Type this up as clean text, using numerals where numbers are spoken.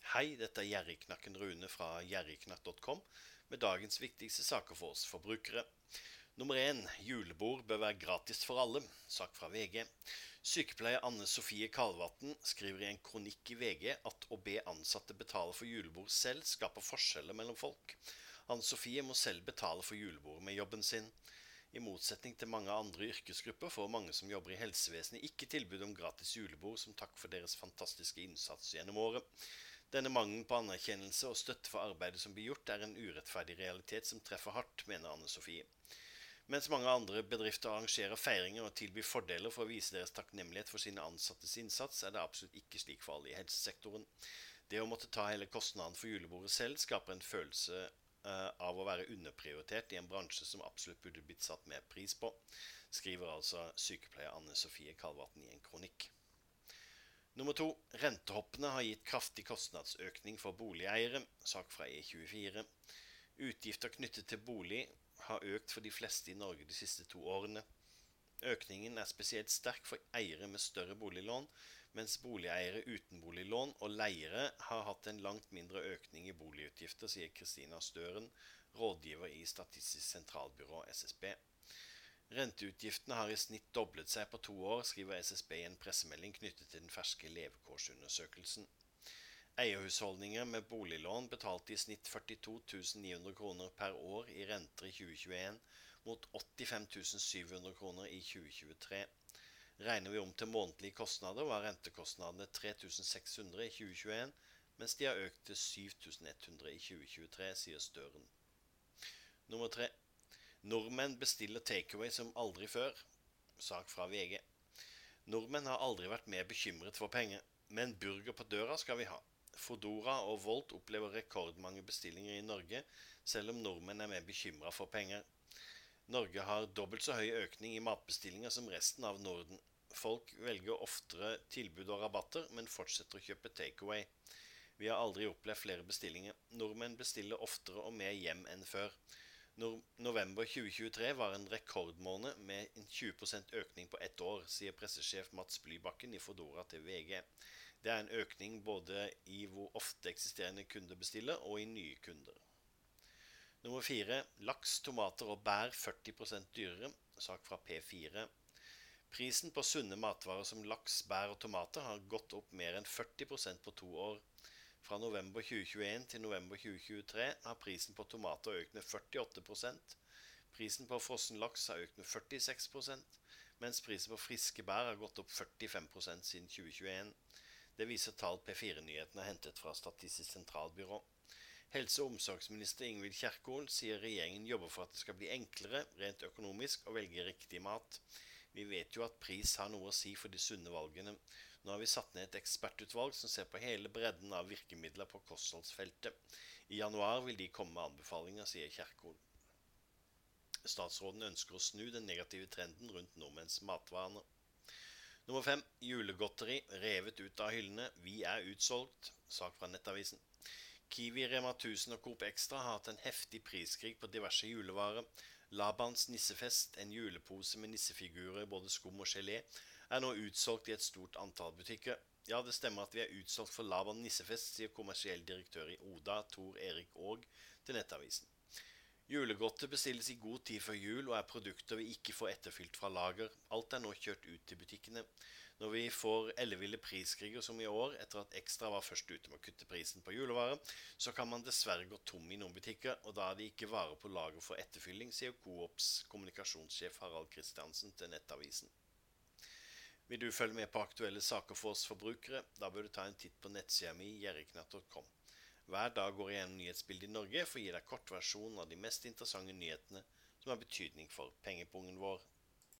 Hei, dette er Gjerrigknakken Rune fra gjerrigknakk.com med dagens viktigste saker for oss forbrukere. Nummer 1. Julebord bør være gratis for alle. Sak fra VG. Sykepleier Anne Sofie Kalvatn skriver i en kronikk i VG at å be ansatte betale for julebord selv skaper forskjeller mellom folk. Anne Sofie må selv betale for julebord med jobben sin. I motsetning til mange andre yrkesgrupper får mange som jobber i helsevesenet ikke tilbud om gratis julebord som takk for deres fantastiske innsats gjennom året. Denne mangelen på anerkjennelse og støtte for arbeidet som blir gjort, er en urettferdig realitet som treffer hardt, mener Anne Sofie. Mens mange andre bedrifter arrangerer feiringer og tilbyr fordeler for å vise deres takknemlighet for sine ansattes innsats, er det absolutt ikke slik for alle i helsesektoren. Det å måtte ta hele kostnaden for julebordet selv skaper en følelse av å være underprioritert i en bransje som absolutt burde blitt satt mer pris på, skriver altså sykepleier Anne Sofie Kalvatn i en kronikk. Nummer 2. Rentehoppene har gitt kraftig kostnadsøkning for boligeiere, sak fra E24. Utgifter knyttet til bolig har økt for de fleste i Norge de siste 2 årene. Økningen er spesielt sterk for eiere med større boliglån, mens boligeiere uten boliglån og leiere har hatt en langt mindre økning i boligutgifter, sier Kristina Støren, rådgiver i Statistisk sentralbyrå SSB. Renteutgiftene har i snitt doblet seg på 2 år, skriver SSB i en pressemelding knyttet til den ferske levekårsundersøkelsen. Eierhusholdninger med boliglån betalte i snitt 42 900 kroner per år i renter i 2021, mot 85 700 kroner i 2023. Regner vi om til månedlige kostnader, var rentekostnadene 3600 i 2021, mens de har økt til 7100 i 2023, sier Støren. Nummer 3. Nordmenn bestiller takeaway som aldri før. Sak fra VG. Nordmenn har aldri vært mer bekymret for penger, men burger på døra skal vi ha. Foodora og Volt opplever rekordmange bestillinger i Norge, selv om nordmenn er mer bekymret for penger. Norge har dobbelt så høy økning i matbestillinger som resten av Norden. Folk velger oftere tilbud og rabatter, men fortsetter å kjøpe takeaway. Vi har aldri opplevd flere bestillinger. Nordmenn bestiller oftere og mer hjem enn før. November 2023 var en rekordmåned med en 20% økning på 1 år, sier pressesjef Mats Blybakken i Foodora til VG. Det er en økning både i hvor ofte eksisterende kunder bestiller og i nye kunder. Nummer 4. Laks, tomater og bær 40% dyrere, sak fra P4. Prisen på sunne matvarer som laks, bær og tomater har gått opp mer enn 40% på 2 år. Fra november 2021 til november 2023 har prisen på tomater økt med 48%, prisen på frossen laks har økt med 46%, mens prisen på friske bær har gått opp 45% siden 2021. Det viser tall P4-nyhetene har hentet fra Statistisk sentralbyrå. Helse- og omsorgsminister Ingvild Kjerkol sier regjeringen jobber for at det skal bli enklere, rent økonomisk, å velge riktig mat. Vi vet jo at pris har noe å si for de sunne valgene. Nå har vi satt ned et ekspertutvalg som ser på hele bredden av virkemidler på kostholdsfeltet. I januar vil de komme med anbefalinger, sier Kjerkol. Statsråden ønsker å snu den negative trenden rundt nordmenns matvaner. Nummer 5. Julegodteri revet ut av hyllene. Vi er utsolgt. Sak fra Nettavisen. Kiwi, Rema 1000 og Coop Extra har hatt en heftig priskrig på diverse julevarer. Labans nissefest, en julepose med nissefigurer, både skum og gelé, er nå utsolgt i et stort antall butikker. Ja, det stemmer at vi er utsolgt for Laban nissefest, sier kommersiell direktør i Oda, Tor Erik Aag, til Nettavisen. Julegodtet bestilles i god tid før jul og er produkter vi ikke får etterfylt fra lager. Alt er nå kjørt ut til butikkene. Når vi får elleville priskriger som i år, etter at Extra var først ute med å kutte prisen på julevarer, så kan man dessverre gå tom i noen butikker, og da er det ikke varer på lager for etterfylling, sier Coops kommunikasjonssjef Harald Kristiansen til Nettavisen. Vil du følge med på aktuelle saker for oss forbrukere? Da bør du ta en titt på nettsida mi gjerrigknatt.com. Hver dag går jeg gjennom nyhetsbildet i Norge for å gi deg kort versjon av de mest interessante nyhetene som har betydning for pengepungen vår.